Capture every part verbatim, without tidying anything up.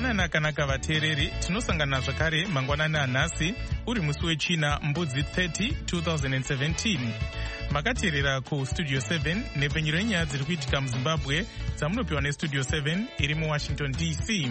Mangwanani akanaka vateereri, tinosangana zvakare mangwanani anhasi uri musi wechina mbudzi thirty twenty seventeen. Makateerera kustudio seven nepfenyuro yenyaya dziri kuitika muZimbabwe dzamunopiwa nestudio seven iri muWashington D C.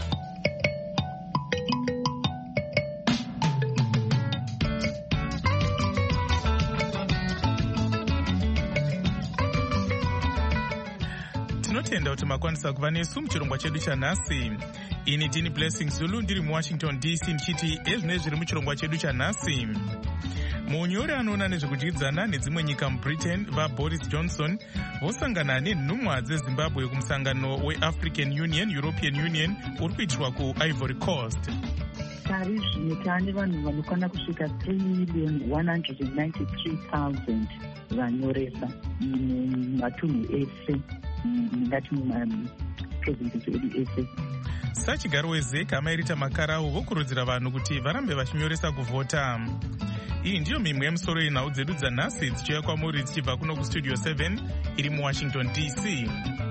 Tinotenda kuti makwanisa kuva nesu muchirongwa chedu chanhasi. Ini ndini Blessing Zulu ndiri muWashington D C ndichiti ezvine zviri muchirongwa chedu chanhasi. Munyori anoona nezvekudyidzana nedzimwe nyika muBritain vaBoris Johnson vosangana nenhumwa dzeZimbabwe kumusangano weAfrican Union European Union uri kuitirwa kuIvory Coast. Pari zvino taane vanhu vanokwana kusvika three million one hundred ninety-three thousand vanyoresa mumatunhu ese, ngati mumaprovinces edu ese. Sachigaro weZEC amairita makarau vokurudzira vanhu kuti varambe vachinyoresa kuvhota. Iyi ndiyo mimwe yemusoro yenhau dzedu dzanhasi dzichiuya kwamuri dzichibva kuno kustudio seven iri muWashington D C.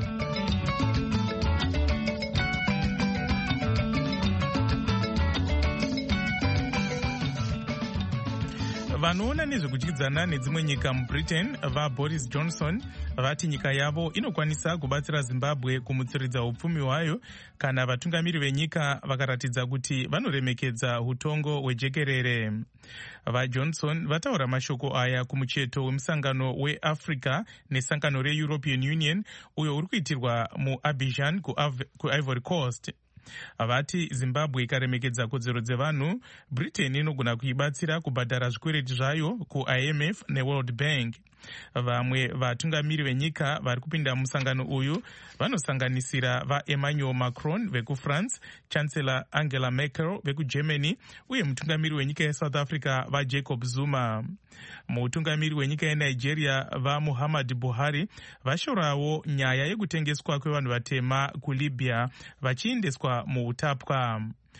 Vanoona nezvekudyidzana nedzimwe nyika muBritain vaBoris Johnson vati nyika yavo inokwanisa kubatsira Zimbabwe kumutsiridza upfumi hwayo kana vatungamiri venyika vakaratidza kuti vanoremekedza utongo hwejekerere. VaJohnson vataura mashoko aya kumucheto wemusangano weAfrica nesangano reEuropean Union uyo uri kuitirwa muAbidjan kuIvory Coast. Vati Zimbabwe ikaremekedza kodzero dzevanhu, Britain inogona kuibatsira kubhadhara zvikwereti zvayo kuI M F neWorld Bank. Vamwe vatungamiri venyika vari kupinda musangano uyu vanosanganisira vaEmmanuel Macron vekuFrance, Chancellor Angela Merkel vekuGermany uye mutungamiri wenyika yeSouth Africa vaJacob Zuma. Mutungamiri wenyika yeNigeria vaMuhammad Buhari vashorawo nyaya yekutengeswa kwevanhu vatema kuLibya vachiendeswa muutapwa.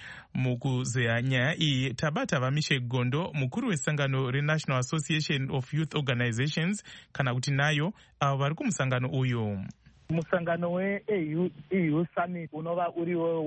Mukuzeya nyaya iyi tabata vaMishe Gondo, mukuru wesangano reNational Association of Youth Organizations, kana kuti nayo avo vari kumusangano uyu. Musangano weEU E U Summit unova uriwo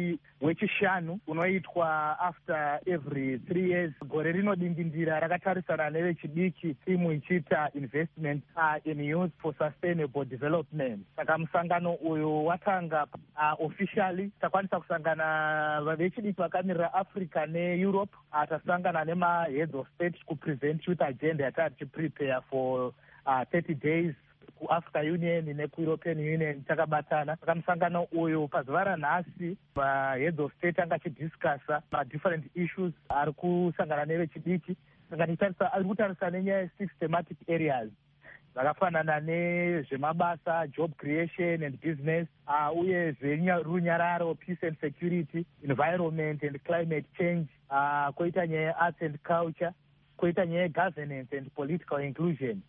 wechishanu unoitwa after every three years. Gore rinodindindira rakatarisana nevechidiki, timu ichiita investment uh, in youth for sustainable development. Saka musangano uyu watanga uh, officially takwanisa kusangana vechidiki vakamirira Africa neEurope, uh, tasangana nema heads of state kupresent youth agenda yatari tiprepare for uh, thirty days kuAfrica Union nekuEuropean Union takabatana. Saka musangano uyu pazuva ranhasi vaheads of state anga achidiscussa ma different issues ari kusangana nevechidiki. Saka ari kutarisa nenyaya six thematic areas zvakafanana nezvemabasa, job creation and business, uh, uye zverunyararo, peace and security, environment and climate change, uh, koita nyaya arts and culture, koita nyaya governance and political inclusion.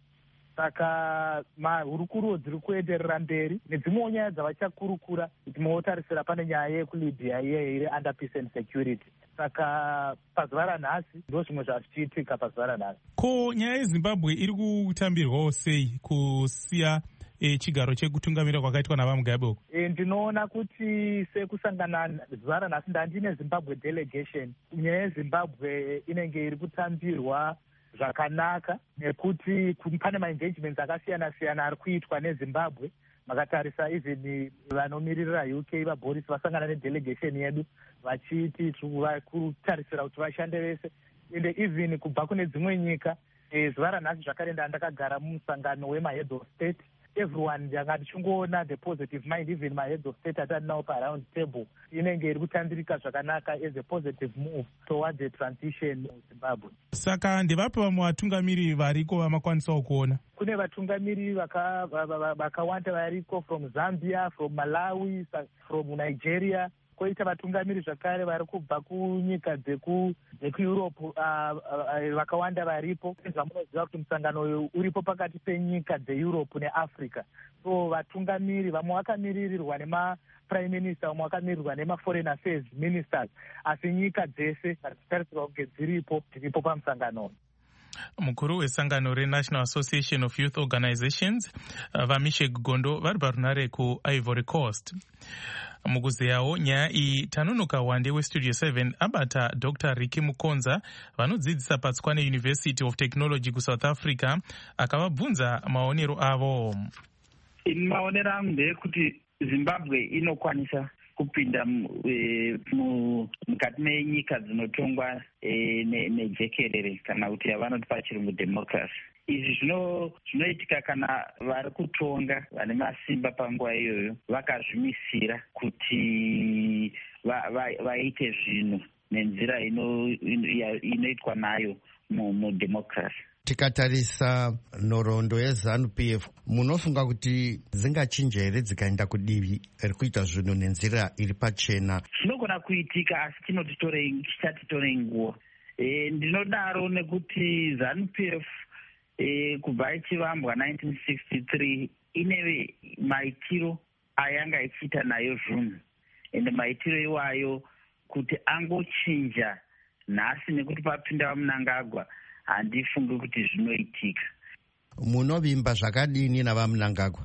Saka mahurukuro dziri kuenderera mberi nedzimwewo nyaya dzavachakurukura kuti motarisira pane nyaya yekulibya iye iri under peace and security. Saka pazuva ranhasi ndo zvimwe zvazvichiitika pazuva ranhasi. Ko nyaya yeZimbabwe iri kutambirwawo sei kusiya e, chigaro chekutungamira kwakaitwa navaMugabe uko? E, ndinoona kuti sekusangana zuva ranhasi ndandine Zimbabwe delegation, nyaya yeZimbabwe inenge iri kutambirwa zvakanaka nekuti pane maengagements akasiyana siyana ari kuitwa neZimbabwe. Makatarisa even vanomiririra U K vaBoris vasangana nedelegation yedu vachiti kutarisira kuti vashande vese, ende even kubva kune dzimwe nyika. E, zuva ranhasi zvakare ndandakagara mumusangano wemaheads of state. Everyone ndanga ndichongoona the positive mind, even my heads of state atari nawo paround table inenge iri kutandirika zvakanaka as a positive move towards the transition in Zimbabwe. Saka ndevapo vamwe vatungamiri variko vamakwanisawo kuona? Kune vatungamiri vakawanda variko from Zambia, from Malawi, from Nigeria. Koita vatungamiri zvakare vari kubva kunyika dzekuEurope vakawanda varipo. Zvamunoziva kuti musangano uyu uripo pakati penyika dzeEurope neAfrica. So vatungamiri vamwe vakamiririrwa nemaprime minister, vamwe vakamiririrwa nemaforeign affairs ministers, asi nyika dzese dzitarisirwa kunge dziripo dziripo pamusangano. Mukuru wesangano reNational Association of Youth Organizations vaMishek Gondo vari parunare kuIvory Coast. Mukuzeyawo nyaya iyi tanunuka wande westudio seven abata Doctor Ricky Mukonza vanodzidzisa paTswane University of Technology kuSouth Africa akavabvunza maonero avo. Maonero angu ndeyekuti Zimbabwe inokwanisa kupinda mukati menyika dzinotongwa nejekerere kana kuti yavanoti pachirungu democracy. Izvi zvinoitika kana vari kutonga vane masimba panguva iyoyo vakazvimisira kuti vaite zvinhu nenzira inoitwa nayo mudemocracy. Tikatarisa nhoroondo yeZANU P F, munofunga kuti dzingachinja here dzikaenda kudivi rekuita zvinhu nenzira iri pachena? Zvinogona kuitika, asi chichatitorei nguva. Ndinodaro nekuti ZANU P F kubva ichivambwa nineteen sixty-three ine maitiro ayanga ichiita nayo zvinhu, ende maitiro iwayo kuti angochinja nhasi nekuti papinda vaMnangagwa handifungi kuti zvinoitika. Munovimba zvakadini navaMnangagwa?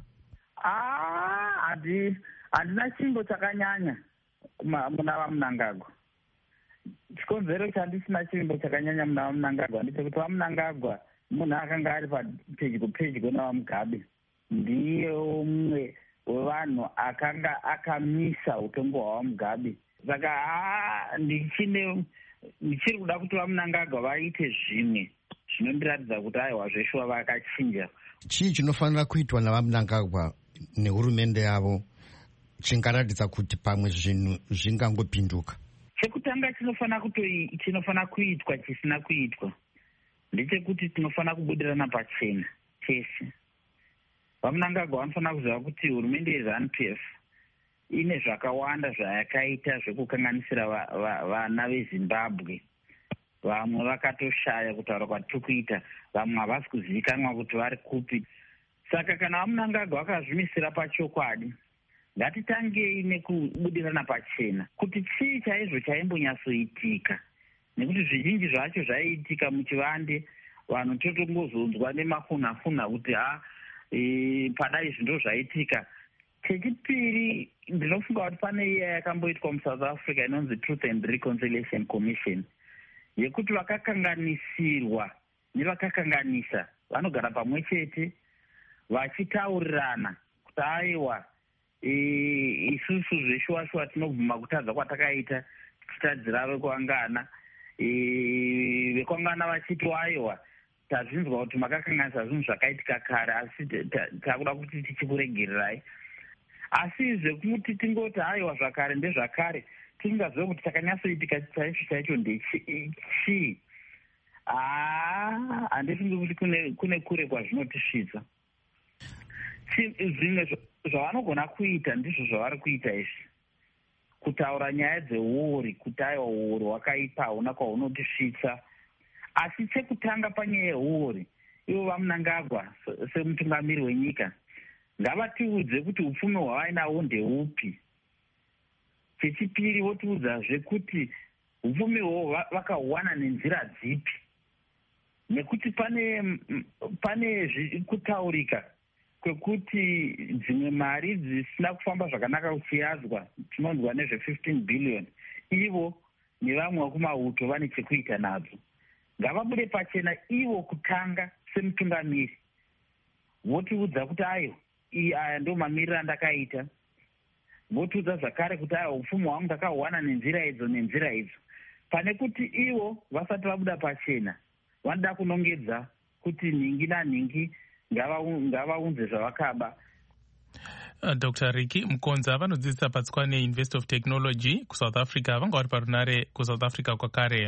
Ah, handina chimbo chakanyanya muna vaMnangagwa. Chikonzero chandisina chimbo chakanyanya muna vaMnangagwa ndechekuti vaMnangagwa munhu akanga ari pedyo pedyo navaMugabe, ndiye umwe wevanhu akanga akamisa utongo hwavaMugabe. Saka ndichine ndichiri kuda kuti vaMnangagwa vaite zvimwe zvinondiratidza kuti aiwa zveshuwa vakachinja. Chii chinofanira kuitwa navaMnangagwa nehurumende yavo chingaratidza kuti pamwe zvinhu zvingangopinduka? Chekutanga chinofana kutoi chinofana kuitwa chisina kuitwa ndechekuti tinofana kubudirana pachena chese. VaMnangagwa vanofanira kuziva kuti hurumende yeZANU P F ine zvakawanda zvayakaita zvekukanganisira vana veZimbabwe. Vamwe vakatoshaya kutaura kwatiri kuita, vamwe havasi kuzivikanwa kuti vari kupi. Saka kana vaMnangagwa vakazvimisira pachokwadi, ngatitangei nekubudirana pachena kuti chii chaizvo chaimbonyatsoitika, nekuti zvizhinji zvacho zvaiitika muchivande vanhu totongozonzwa nemafunhafuna kuti ha padai zvindo zvaitika. Chechipiri, ndinofunga kuti pane iya yakamboitwa muSouth Africa inonzi Truth and Reconciliation Commission, yekuti vakakanganisirwa nevakakanganisa vanogara pamwe chete vachitaurirana kuti aiwa isusu zveshuwa-shuwa tinobvuma kutadza kwatakaita tichitadzira vekuangana. Vekuangana vachiti aiwa tazvinzwa kuti makakanganisa zvinhu zvakaitika kare, asi takuda kuti tichikuregererai. Asi zvekuti tingoti aiwa zvakare ndezvakare tingazive kuti chakanyatsoitika chaicho chaicho ndechii. Ah, handifungi kuti kune kune kure kwazvinotisvitsa. Zvimwe zvavanogona kuita ndizvo zvavari kuita izvi, kutaura nyaya dzeuri, kuti aiwa uori wakaipa hauna kwaunotisvitsa. Asi chekutanga panyaya yeuri, ivo vaMnangagwa semutungamiri wenyika ngavatiudze kuti upfumi hwavainahwo ndeupi. Chechipiri, votiudzazve kuti upfumi hwo vakahuwana nenzira dzipi, nekuti pane pane kutaurika kwekuti dzimwe mari dzisina kufamba zvakanaka kuchiyadzwa, tinonzwa nezve fifteen billion, ivo nevamwe vekumauto vane chekuita nadzo. Ngavabude pachena ivo kutanga semutungamiri, votiudza kuti ayo aya ndo mamiriro andakaita, votiudza zvakare kuti aya upfumi hwangu ndakahuwana nenzira idzo nenzira idzo, pane kuti ivo vasati vabuda pachena vanoda kunongedza kuti nhingi nanhingi ngavaunze zvavakaba. Doctor Ricky Mukonza vanodzidzisa paTswane University of Technology kuSouth Africa, vanga vari parunare kuSouth Africa kwakare.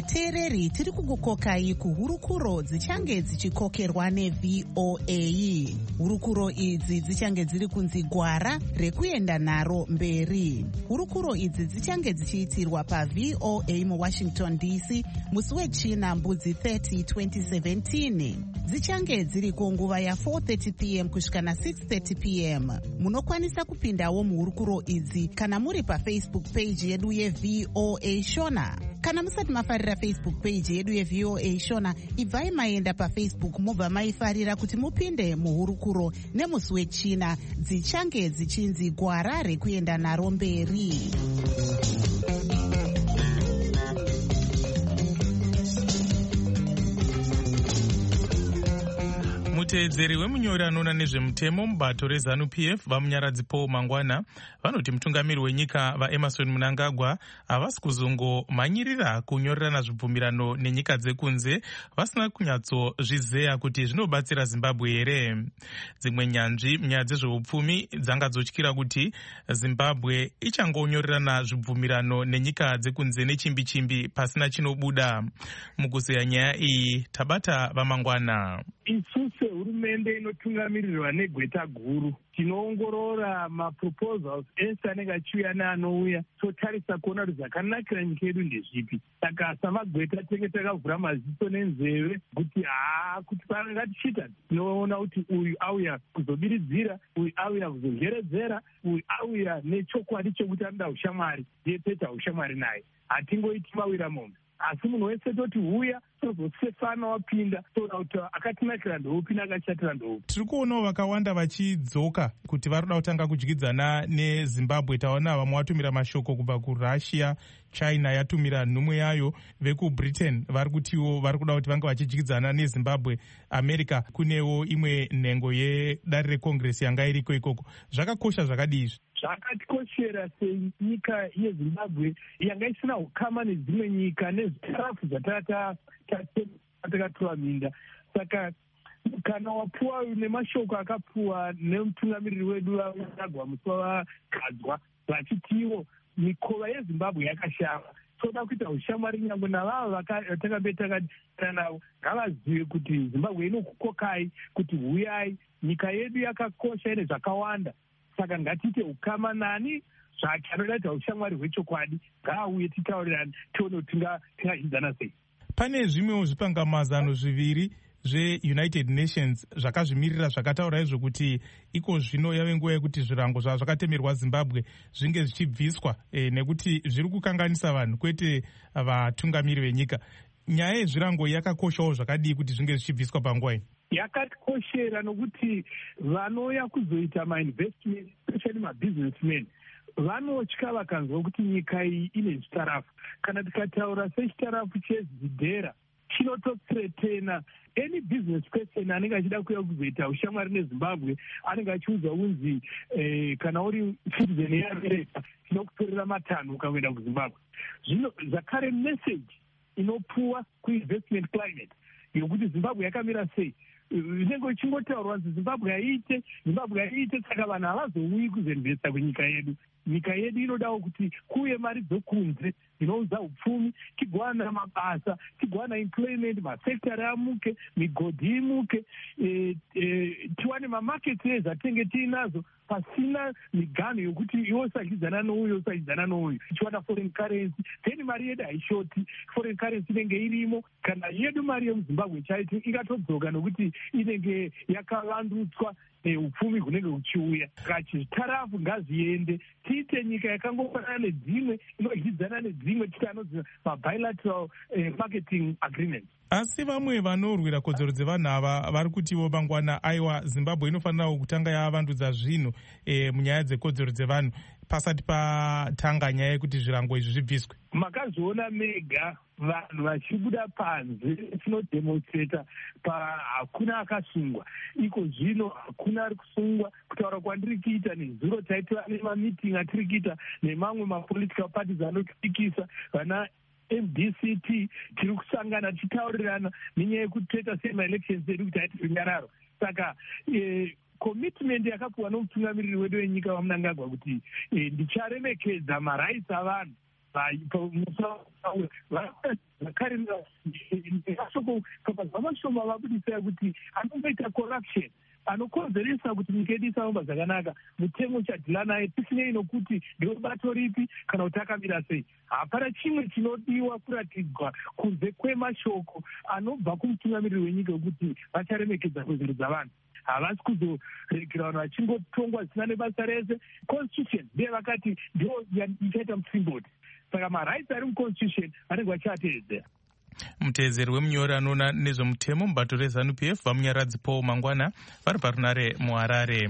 vateereri tiri kukukokai kuhurukuro dzichange dzichikokerwa neV O A. Hurukuro idzi dzichange dziri kunzi gwara rekuenda naro mberi. Hurukuro idzi dzichange dzichiitirwa paV O A muWashington D C musi wechina mbudzi thirty twenty seventeen. Dzichange dziriko nguva ya four thirty p m kusvika na six thirty p m. Munokwanisa kupindawo muhurukuro idzi kana muri paFacebook page yedu yeV O A Shona. Kana musati mafarira Facebook page yedu yeV O A Shona, ibvai maenda paFacebook mobva maifarira kuti mupinde muhurukuro nemusi wechina dzichange dzichinzi gwara rekuenda naro mberi. Muteedzeri wemunyori anoona nezvemutemo mubato reZANU-P F vamunyaradzi Paul Mangwana vanoti mutungamiri wenyika vaEmmerson Mnangagwa havasi kuzongomhanyirira kunyorerana zvibvumirano nenyika dzekunze vasina kunyatsozvizeya kuti zvinobatsira Zimbabwe here. Dzimwe nyanzvi munyaya dzezveupfumi dzangadzotyira kuti Zimbabwe ichangonyorerana zvibvumirano nenyika dzekunze nechimbi chimbi pasina chinobuda. Mukuzeya nyaya iyi tabata vaMangwana. Isuse hurumende inotungamirirwa negweta guru tinoongorora maproposals ese anenge achiuya neanouya totarisa kuona kuti zvakanakira nyika yedu ndezvipi. Saka samagweta tenge takavhura maziso nenzeve kuti haa kuti pananga tichita tinoona kuti uyu auya kuzobiridzira, uyu auya kuzozheredzera, uyu auya nechokwadi chekuti anoda ushamwari yepeta ushamwari naye. Hatingoiti mawira mombe. Asi munhu wese toti huya tozosefana wapinda toda kuti akatinakira ndoupi nakashatira ndoupi. Tiri kuonawo vakawanda vachidzoka kuti varikuda kutanga kudyidzana neZimbabwe. Taona vamwe vatumira mashoko kubva kuRussia, China yatumira nhumwe yayo, vekuBritain vari kutiwo vari kuda kuti vange vachidyidzana neZimbabwe. America kunewo imwe nhengo yedare rekongresi yanga iriko ikoko. Zvakakosha zvakadii? Zvakatikoshera senyika yeZimbabwe yanga isina ukama nedzimwe nyika nezvitarafu zvatakatora minda. Saka kana wapuwa nemashoko akapuwa nemutungamiriri wedu Mnangagwa musi wavagadzwa vachitiwo mikova yeZimbabwe yakashama. Toda kuita ushamwari nyangwe navavo vatakabve takadana navo ngavazive kuti Zimbabwe inokukokai kuti huyai, nyika yedu yakakosha ine zvakawanda. Saka ngatiite ukama nani zvake anoda kuita ushamwari hwechokwadi ngaauye titaurirane tione kuti tingazvidzana sei. Pane zvimwewo zvipangamazano zviviri zveUnited Nations zvakazvimirira zvakataura izvo kuti iko zvino yave nguva yekuti zvirango zvava zvakatemerwa Zimbabwe zvinge zvichibviswa e, nekuti zviri kukanganisa vanhu kwete vatungamiri venyika. Nyaya yezvirango yakakoshawo zvakadii kuti zvinge zvichibviswa panguva ino? Yakatikoshera nokuti vanouya kuzoita mainvestment especially mabusinessmen vanotya vakanzwa kuti nyika iyi ine zvitarafu. Kana tikataura sechitarafu chezidhera chinotothretena any business person anenge achida kuuya kuzoita ushamwari neZimbabwe anenge achiudzwa kunzi eh, kana uri citizen yeAmerica tinokutorera matanho ukaenda kuZimbabwe. Zvino zvakare message inopuwa kuinvestment climate yokuti Zimbabwe yakamira sei. Zvinenge uchingotaurwa kuti Zimbabwe haiite, Zimbabwe haiite, saka vanhu havazouyi kuzoinvesta kunyika yedu. Nyika yedu inodawo kuti kuuye mari dzokunze dzinoudza upfumi, tigowana mabasa, tigowana employment, masekitari amuke, migodhi imuke, e, e, tiwane mamaketi ezi atinenge tiinazo pasina miganho yokuti iwe usachidzana nouyu usachidzana nouyu. Tichiwana foreign currency, then mari yedu haishoti, foreign currency inenge irimo. Kana yedu mari yemuZimbabwe chaiti ikatodzoka nokuti inenge yakavandutswa upfumi hunenge huchiuya. Kachitarafu ngazviende tiite nyika yakangofanana nedzimwe inodyidzana nedzimwe tiite anodzi mabilateral eh, marketing agreements. Asi vamwe vanorwira kodzero dzevanhu ava vari kutiwo Mangwana aiwa Zimbabwe inofanirawo kutanga yavandudza zvinhu e, munyaya dzekodzero dzevanhu pasati patanga nyaya yekuti zvirango izvi zvibviswe. Makazviona mega vanhu vachibuda panze tinodhemonstrata pa hakuna akasungwa. Iko zvino hakuna ari kusungwa. Kutaura kwandiri kuita nezuro taitwa nemameeting atiri kuita nemamwe mapolitical parties anotyikisa vana M D C T tiri kusangana tichitaurirana nenyaya yekuti toita semaelections edu kuti haiti runyararo. Saka eh, commitment yakapuwa nomutungamiriri wedu wenyika waMnangagwa kuti eh, ndicharemekedza maraisi avanhu vakarira ashoko pabva mashoma vabudisa kuti anomboita corruption anokonzeresa kuti nyika yedu isahamba zvakanaka. mutemo chadhila naye tisinei nokuti ndewebato ripi kana kuti akamira sei. hapana chimwe chinodiwa kuratidzwa kunze kwemashoko anobva kumutungamiriri wenyika wekuti vacharemekedza kodzero dzavanhu. havasi kuzoregera vanhu vachingotongwa zvisina nebasa rese. constitution ndiye vakati ndio ichaita musimboti, saka marights ari muconstitution vanenge vachiateedzera. muteedzeri wemunyori anoona nezvemutemo mubato rezanu p f vamunyaradzi paul mangwana vari parunare muharare.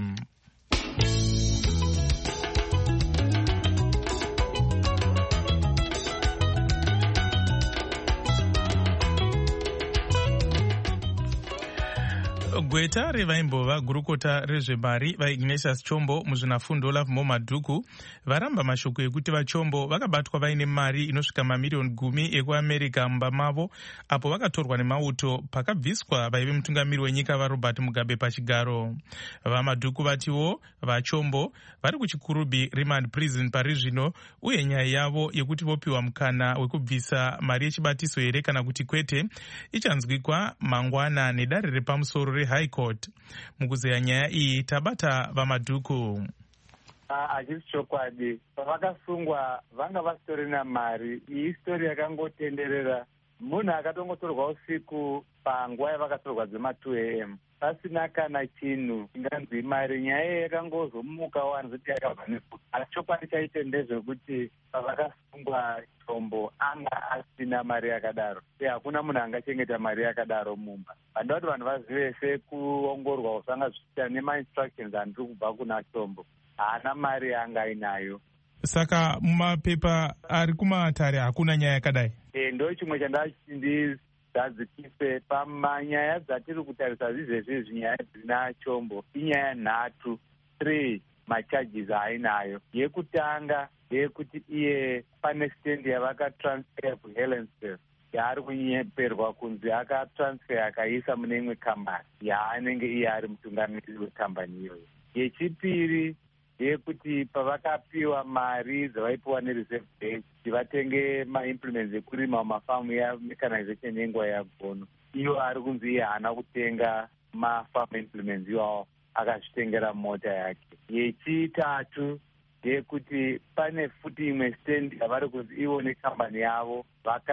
gweta revaimbova gurukota rezvemari vaignatius chombo muzvinafundo lavmo madhuku varamba mashoko ekuti vachombo vakabatwa vaine mari inosvika mamiriyoni gumi ekuamerica mumba mavo apo vakatorwa nemauto pakabviswa vaive mutungamiri wenyika varobert mugabe pachigaro. vamadhuku vatiwo vachombo vari kuchikurubi remand prison pari zvino, uye nyaya yavo yekuti vopiwa mukana wekubvisa mari yechibatiso here kana kuti kwete ichanzwikwa mangwana nedare repamusoro rehigh court. mukuzeya nyaya iyi tabata vamadhuku. Hachisi chokwadi, pavakasungwa vanga vasitorina mari. Iyi sitori yakangotenderera. Munhu akatongotorwa usiku panguva yavakatorwa dzema two a m pasina kana chinhu inganzi mari. nyaya iyi yakangozomuka wani kuti yakabva nefuta. asi chokwadi chaite ndezvekuti pavakasungwa Chombo anga asina mari yakadaro, uye hakuna munhu angachengeta mari yakadaro mumba. Vandoda kuti vanhu vazive sekuongorwa usanga zvichiita nema-instructions andiri kubva kuna Chombo, haana mari yaanga ainayo. Saka mumapepa ari kumatare hakuna nyaya yakadai? E, ndo chimwe chandazadzikise pamanyaya dzatiri kutarisa zvizvezvi. nyaya dzina Chombo inyaya nhatu, three macharges ainayo. yekutanga yekuti iye pane stendi yavakatransfer kuHelensville yaari kunyeperwa kunzi akatransfer akaisa mune imwe kambani yaanenge iye ari mutungamiriri wekambani iyoyo. yechipiri yekuti pavakapiwa mari dzavaipiwa nereserve bank kuti vatenge maimplements ekurima mumafamu yamechanization yenguva yagono, iyo ari kunzi iye haana kutenga mafarm implements iwawo, akazvitengera mota yake. yechitatu yekuti pane futi imwe stendi yavari kunzi ivo nekambani yavo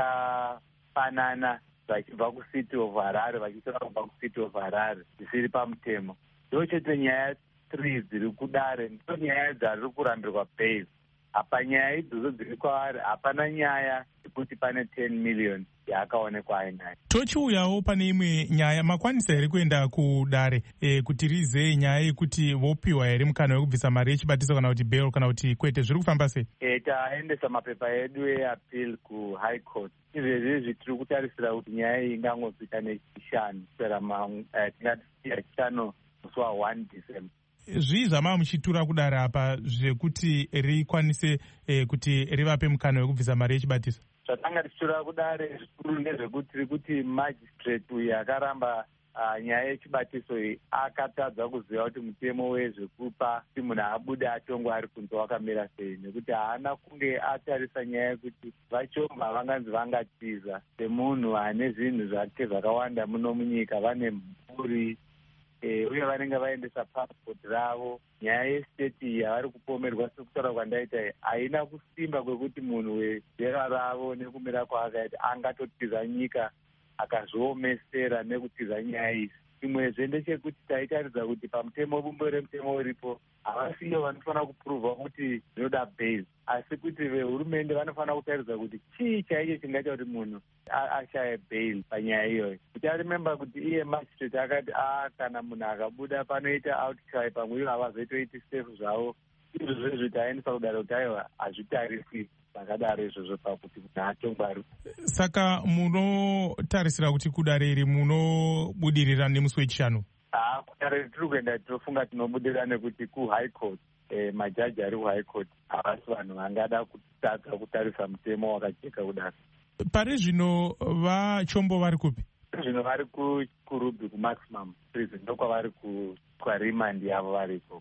vakafanana vachibva kucity of Harare vachitora kubva kucity of Harare zvisiri pamutemo. ndo chete nyaya three dziri kudare, ndo nyaya dzari kurambirwa bail. apa nyaya idzodzo dziri kwavari, hapana nyaya yekuti pane ten million yaakaonekwa ainayo. Tochiuyawo pane imwe nyaya, makwanisa here kuenda kudare e, kuti rizei nyaya yekuti vopiwa here mukana wekubvisa mari yechibatiso kana kuti bail kana kuti kwete, zviri kufamba sei? E, taendesa mapepa edu eappeal kuhigh court. izvezvi tiri kutarisira kuti nyaya iyi ingangosvika nechishanu kusera tingati chishanu musi wa one December. Zvii zvamava muchitura kudare apa zvekuti rikwanise eh, kuti rivape mukana wekubvisa mari yechibatiso? Zvatanga tichitura kudare zvikuru ndezvekuti tiri kuti magistrate uyu akaramba uh, nyaya yechibatiso iyi akatadza kuziva kuti mutemo wezvekupa kuti munhu abude atongwa ari kunze wakamira sei, nekuti haana kunge atarisa nyaya yekuti vachomba vanganzi vangatiza semunhu ane zvinhu zvake zvakawanda muno munyika, vane mhuri e, uye vanenge vaendesa passport ravo. nyaya yestate iyi yavari kupomerwa sekutaura kwandaita haina kusimba kwekuti munhu wezera ravo nekumira kwaakaita angatotiza nyika akazviomesera nekutiza nyaya idzi. Chimwezve ndechekuti taitaridza kuti pamutemo bumbo remutemo uripo havasiyo vanofanira kupuruvha kuti zvinoda bail, asi kuti vehurumende vanofanira kutaridza kuti chii chaicho chingaita kuti munhu ashaye bail panyaya iyoyo. Kuti arimemba kuti iye magistrate akati a kana munhu akabuda panoita outcry pamwe ivo havazoitoiti safe zvavo, izvo zvezvo taendesa kudaro kuti aiwa hazvitariswi zvakadaro izvozvo pakuti munhu atongwari. Saka munotarisira kuti kudare iri munobudirira nemusi wechishanu? Ah, kudare tiri kuenda tinofunga tinobudirira nekuti kuhigh court eh, majaji ari kuhigh court havasi vanhu vangada kutadza kutarisa mutemo wakajeka kudaro. Pari zvino vachombo vari kupi? Zvino vari kuRuby kumaximum prison, ndokwavari kwaremand yavo vari ikoko.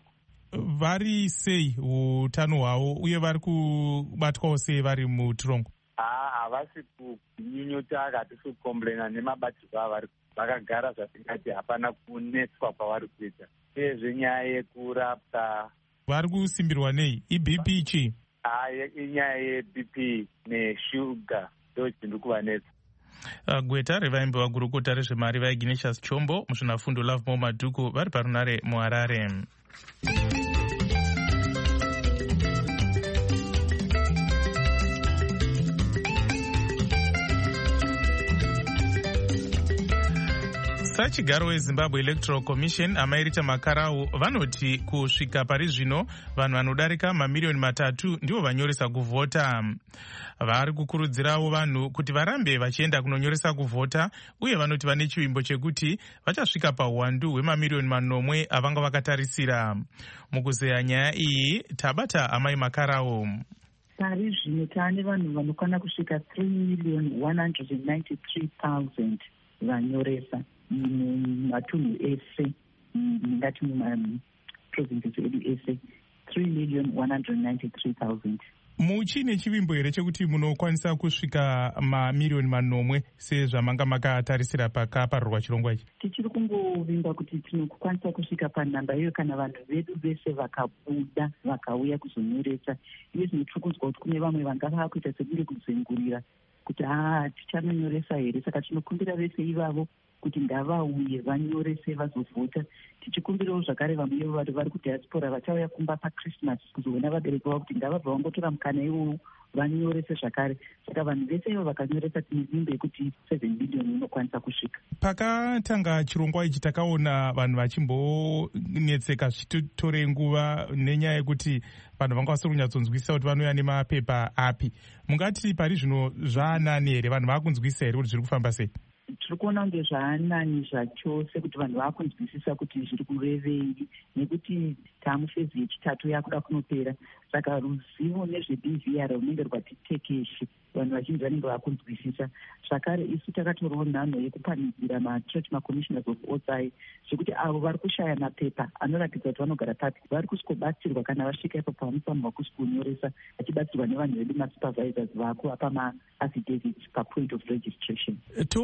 vari sei utano hwavo uye vari kubatwawo sei vari mutorongo? Havasi kunyinyuta hatisi kukomblena nemabatirwo avari, vakagara zvatingati hapana kunetswa kwavari kuita. Uyezve nyaya yekurapwa vari kusimbirwa nei? I-B P chii? Inyaya ye-B P neshuga ndo chiri kuvanetsa. Uh, gweta revaimbi vagurukota rezvemari vaignatius chombo, muzvinafundo Love More Madhuku vari parunare muHarare. Sachigaro weZimbabwe Electoral Commission amairita makarau vanoti kusvika pari zvino vanhu vanodarika mamiliyoni matatu ndivo vanyoresa kuvhota. Vari kukurudzirawo vanhu kuti varambe vachienda kunonyoresa kuvhota, uye vanoti vane chivimbo chekuti vachasvika pauwandu hwemamiliyoni manomwe avanga vakatarisira. Mukuzeya nyaya iyi tabata amai makarau. Pari zvino taane vanhu vanokwana kusvika three million one hundred ninety-three thousand vanyoresa mumatunhu ese, ngati mumaprovinces edu ese, three million one hundred ninety-three thousand. Muchine chivimbo here chekuti munokwanisa kusvika mamiliyoni manomwe sezvamanga makatarisira pakaparurwa chirongwa ichi? Tichiri kungovimba kuti tinokwanisa kusvika panhamba iyoyo kana vanhu vedu vese vakabuda vakauya kuzonyoresa. Iye zvinotiri kunzwa kuti kune vamwe vanga vakuita sekunge kuzengurira kuti haa tichanonyoresa here, saka tinokumbira vese ivavo kuti ngavauye vanyorese vazovhota. Tichikumbirawo zvakare vamwe vari vari kudiaspora vachauya kumba paChristmas kuzoona vabereki vavo kuti ngavabva vangotora mukana iwowo vanyorese zvakare. Saka vanhu vese ivo vakanyoresa tine vimbo yekuti seven million inokwanisa kusvika. Pakatanga chirongwa ichi takaona vanhu vachimbonetseka zvichitore nguva nenyaya yekuti vanhu vanga vasiri kunyatsonzwisisa kuti vanouya nemapepa api. Mungati pari zvino zvaanani here, vanhu vakunzwisisa here kuti zviri kufamba sei? Tiri kuona kunge zvaanani zvacho sekuti vanhu vakunzwisisa kuti zviri kurevei, nekuti taamufezi yechitatu yakuda kunopera. Saka ruzivo nezve-B V R runenge rwati tekeshe, vanhu vazhinji vanenge vakunzwisisa. Zvakare isu takatorawo nhano yekupanidzira machurch macommissioners of outside zvekuti avo vari kushaya mapepa anoratidza kuti vanogara papi vari kusikobatsirwa kana vasvika ipo pavanofanirwa kusikunyoresa, vachibatsirwa nevanhu vedu masupervisors vako apa maaffidavits papoint of registration.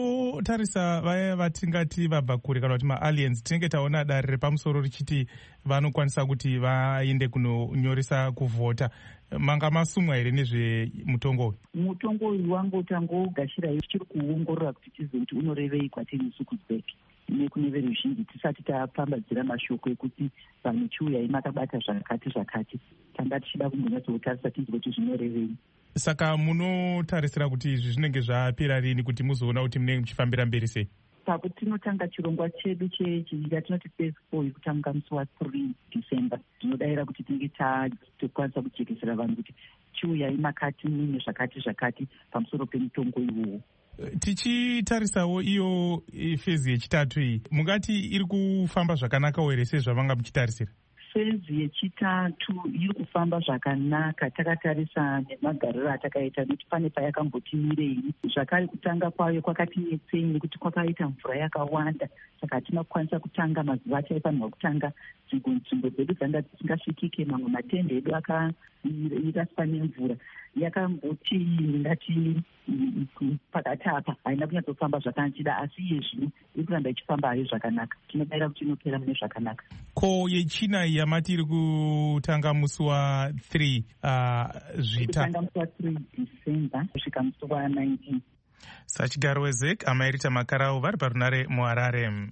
Totarisa vaya vatingati vabva kure kana kuti maaliens, tinenge taona dare repamusoro richiti vanokwanisa kuti vaende kunonyoresa kuvhota. Manga masumwa here nezvemutongo uyu? Mutongo uyu wangotangogashira tichiri kuongorora kuti tizive kuti unorevei kwatiri isu kuZbek nekune veruzhinji tisati tapambadzira mashoko ekuti vanhu chiuyai makabata zvakati zvakati. Tanga tichida kumbonyatsotarisa tizive kuti zvinorevei. Saka munotarisira kuti izvi zvinenge zvapera rini kuti muzoona kuti munenge muchifambira mberi sei? Pakutinotanga chirongwa chedu chatinoti phase four yekutanga musi wa-three December, tinodayira kuti tinge tatokwanisa kujekesera vanhu kuti chiuyai makati mune zvakati zvakati pamusoro pemutongo iwowo. Tichitarisawo iyo fezi yechitatu iyi, mungati iri kufamba zvakanaka here sezvavanga muchitarisira? Fezi yechitatu iri kufamba zvakanaka takatarisa nemagariro atakaita, nekuti pane payakambotimirei. Zvakare kutanga kwayo kwakatinetsei nekuti kwakaita mvura yakawanda, saka hatina kukwanisa kutanga mazuva achaifanirwa kutanga. Nzvimbo dzedu dzanga dzisingasvikike, mamwe matende edu akaraswa nemvura. Yakamboti ndingati pakati apa haina kunyatsofamba zvakanachida, asi iye zvino iri kuramba ichifamba hayo zvakanaka. Tinodayira kuti inopera mune zvakanaka. Ko yechina yamati iri kutanga musi wa-three zvita kutanga musi wa-three December kusvika musi wa-nineteen. Sachigaro weZek amairita makarau vari parunare muHarare.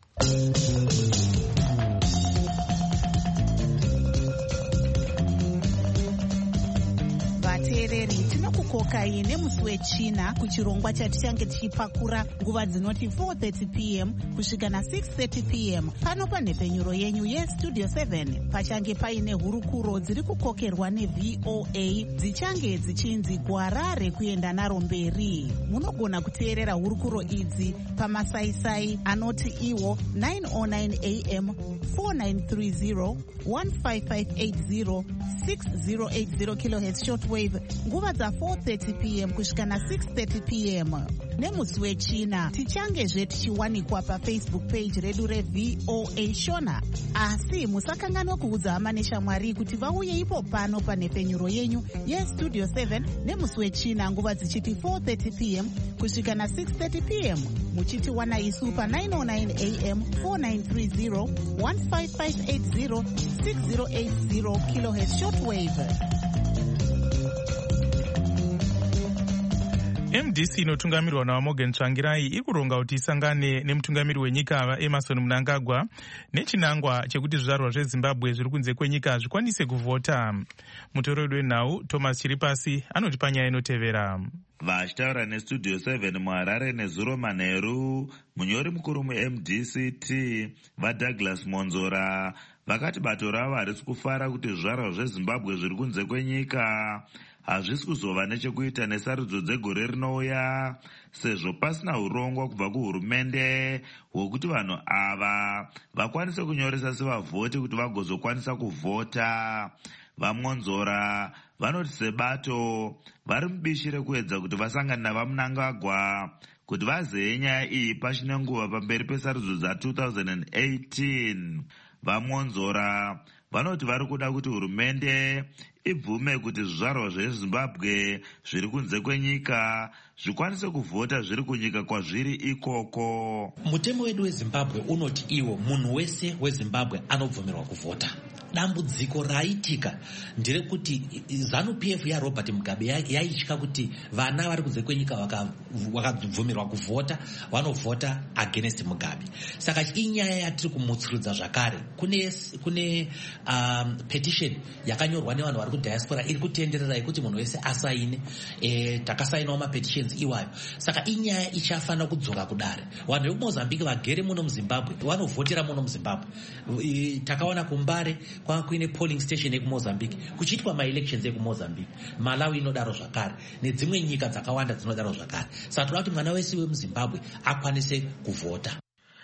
Vateereri, tinokukokai nemusi wechina kuchirongwa chatichange tichipakura nguva dzinoti four thirty p m kusvika na-six thirty p m pano panhepenyuro yenyu yestudio seven. Pachange paine hurukuro dziri kukokerwa neV O A dzichange dzichinzi gwara rekuenda naro mberi. Munogona kuteerera hurukuro idzi pamasaisai anoti iwo nine oh nine a m, four nine three zero, one five five eight zero, six zero eight zero kilohertz shortwave nguva dza four thirty p m kusvika na-six thirty p m. nemusi wechina. Tichangezve tichiwanikwa pafacebook page redu revoa shona. Asi musakanganwa kuudza hama neshamwari kuti vauye ipo pano panhepfenyuro yenyu yestudio seven nemusi wechina nguva dzichiti four thirty p m kusvika na six thirty p m muchitiwana isu pa nine oh nine a m four nine three zero one five five eight zero six zero eight zero kilohertz shortwave. M D C inotungamirwa naMorgan Tsvangirai iri kuronga kuti isangane nemutungamiri wenyika Emmerson Mnangagwa nechinangwa chekuti zvizvarwa zveZimbabwe zviri kunze kwenyika zvikwanise kuvhota. Mutorori wenhau Thomas Chiripasi anoti panyaya inotevera. Vachitaura nestudio seven muHarare nezuro manheru, munyori mukuru mu-M D C T vaDouglas Monzora vakati bato ravo harisi kufara kuti zvizvarwa zveZimbabwe zviri kunze kwenyika hazvisi kuzova nechekuita nesarudzo dzegore rinouya, sezvo pasina urongwa kubva kuhurumende hwekuti vanhu ava vakwanise kunyoresa sevavhoti kuti vagozokwanisa kuvhota. VaMonzora vanoti sebato vari mubishi rekuedza kuti vasangane navaMnangagwa kuti vazeye nyaya iyi pachine nguva pamberi pesarudzo dza two thousand eighteen. VaMonzora vanoti vari kuda kuti hurumende ibvume kuti zvizvarwa zveZimbabwe zviri kunze kwenyika zvikwanise kuvhota zviri kunyika kwazviri ikoko. Mutemo wedu weZimbabwe unoti iwo munhu wese weZimbabwe anobvumirwa kuvhota. Dambudziko raitika nderekuti ZANU-P F yaRobert Mugabe yaitya kuti vana vari kunze kwenyika vakabvumirwa kuvhota vanovhota against Mugabe. Saka inyaya yatiri kumutsurudza zvakare. Kune kune um, petition yakanyorwa nevanhu vari kudiaspora iri kutenderera yekuti munhu wese asaine. E, takasainawo mapetitions iwayo. Saka inyaya ichafanira kudzoka kudare. Vanhu vekumozambique vagere muno muZimbabwe vanovhotera muno muZimbabwe. E, takaona kuMbare kwa kuine polling station yekumozambique kuchiitwa maelections ekumozambique. Malawi inodaro zvakare nedzimwe nyika dzakawanda dzinodaro zvakare. Saka toda kuti mwana wese wemuZimbabwe akwanise kuvhota.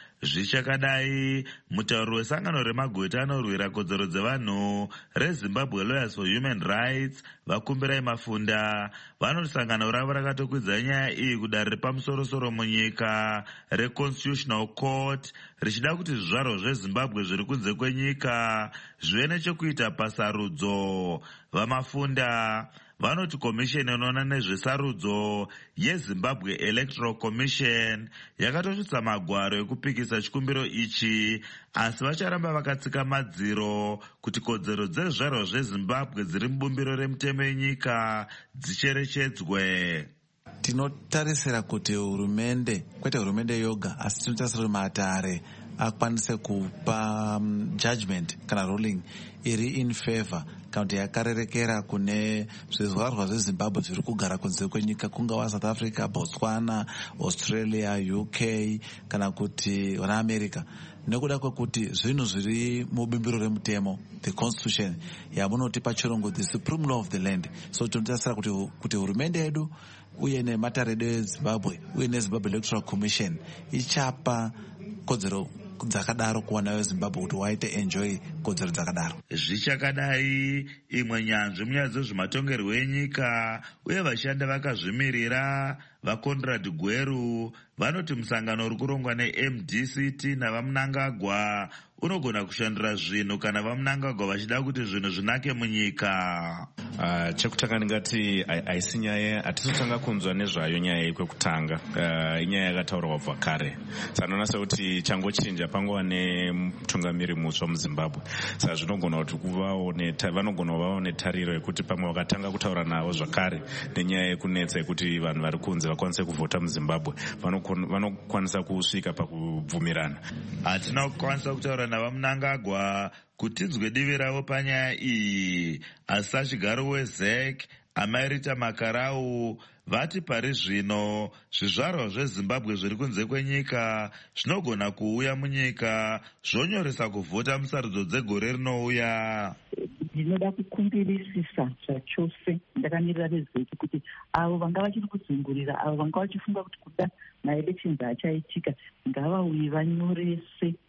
Zvichakadai, mutauri wesangano remagweta anorwira kodzero dzevanhu reZimbabwe Lawyers for Human Rights Vakumbirai Mafunda vanoti sangano ravo rakatokwidza nyaya iyi kudare repamusoro-soro munyika reConstitutional Court richida kuti zvizvarwa zveZimbabwe zviri kunze kwenyika zvive nechekuita pasarudzo. VaMafunda vanoti komisheni inoona nezvesarudzo yeZimbabwe Electoral Commission yakatosvitsa magwaro ekupikisa chikumbiro ichi, asi vacharamba vakatsika madziro kuti kodzero dzezvizvarwa zveZimbabwe dziri mubumbiro remutemo yenyika dzicherechedzwe. Tinotarisira kuti hurumende, kwete hurumende yoga, asi tinotarisira kuti matare akwanise kupa um, judgment kana ruling iri in favor kana kuti yakarerekera kune zvizvarwa zveZimbabwe zviri kugara kunze kwenyika, kungawa South Africa, Botswana, Australia, U K kana kuti vana America, nekuda kwekuti zvinhu zviri mubumbiro remutemo, the constitution yamunoti pachirungu the supreme law of the land. So tinotarisira kuti kuti hurumende yedu uye nematare edu eZimbabwe uye neZimbabwe Electoral Commission ichapa kodzero dzakadaro kuwana weZimbabwe kuti waite enjoy kodzero dzakadaro. Zvichakadai, imwe nyanzvi munyaya dzezvematongerwo enyika uye vashanda vakazvimirira vaConrad Gweru vanoti musangano uri kurongwa ne-M D C T navaMnangagwa unogona kushandira zvinhu kana vaMnangagwa vachida kuti zvinhu zvinake munyika. Uh, chekutanga ndingati haisi nyaya, hatisotanga kunzwa nezvayo nyaya yekwekutanga. Uh, inyaya yakataurwa kubva kare. Sanoona sekuti changochinja pangova nemutungamiri mutsva muZimbabwe. Saka zvinogona kuti vanogona kuvawo netariro yekuti pamwe vakatanga kutaura navo zvakare nenyaya yekunetsa yekuti vanhu vari kunze vakwanise kuvhota muZimbabwe vanokwanisa kusvika pakubvumirana. Hatina kukwanisa kutaura navaMnangagwa kuti tinzwe divi ravo panyaya iyi, asi sachigaro weZ E C Amairita Makarau vati pari zvino zvizvarwa zveZimbabwe zviri kunze kwenyika zvinogona kuuya munyika zvonyoresa kuvhota musarudzo dzegore rinouya. Ndinoda kukumbirisisa zvachose ndakamirira veZ E C kuti avo vanga vachiri kuzungurira, avo vanga vachifunga kuti kuda maelections achaitika ngavauye vanyorese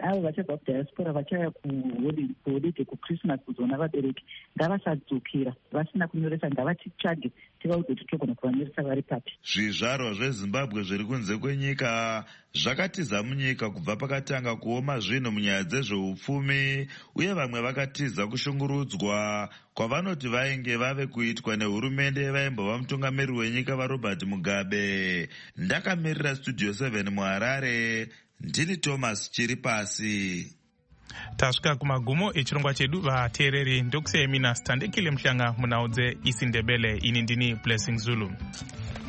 avo vachabva kudiaspora vachauya kuholide kuchristmas kuzoona vabereki ngavasadzokera vasina kunyoresa, ngavatitsvage tivaude kuti togona kuvanyoresa vari papi. Zvizvarwa zvezimbabwe zviri kunze kwenyika zvakatiza munyika kubva pakatanga kuoma zvinhu munyaya dzezveupfumi, uye vamwe vakatiza kushungurudzwa kwavanoti vainge vave kuitwa nehurumende vaimbova mutungamiri wenyika vaRobert Mugabe. Ndakamirira Studio seven muHarare, ndini Thomas Chiripasi. Tasvika kumagumo echirongwa chedu vateereri. Ndokusiyai mina Standekile Mhlanga munaudze isindebele. Ini ndini Blessing Zulu.